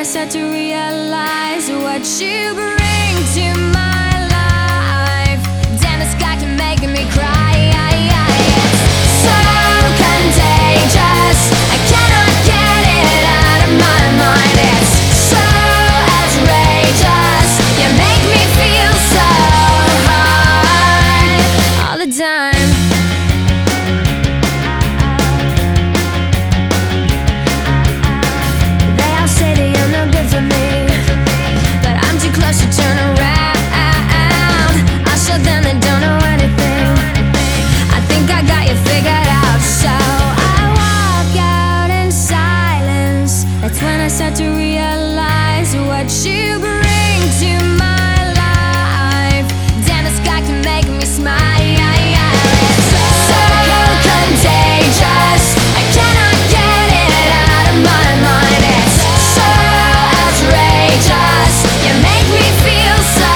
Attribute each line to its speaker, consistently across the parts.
Speaker 1: start to realize what you bring to my life. Damn, this guy can make me cry. It's so contagious, I cannot get it out of my mind. It's so outrageous, you make me feel so high all the time. Start to realize what you bring to my life. Damn, this guy can make me smile. It's so contagious, I cannot get it out of my mind. It's so outrageous, you make me feel so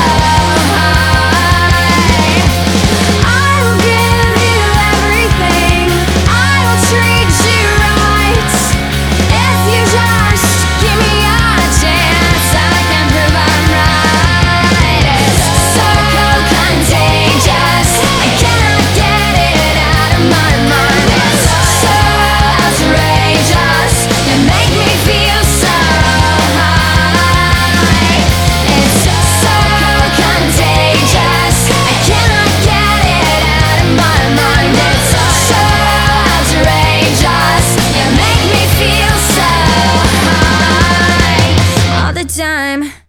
Speaker 1: high. I will give you everything, I will treat you right. If you just give me a chance, I can prove I'm right. It's so contagious, I cannot get it out of my mind. It's so outrageous, you make me feel so high. It's so contagious, I cannot get it out of my mind. It's so outrageous, you make me feel so high all the time.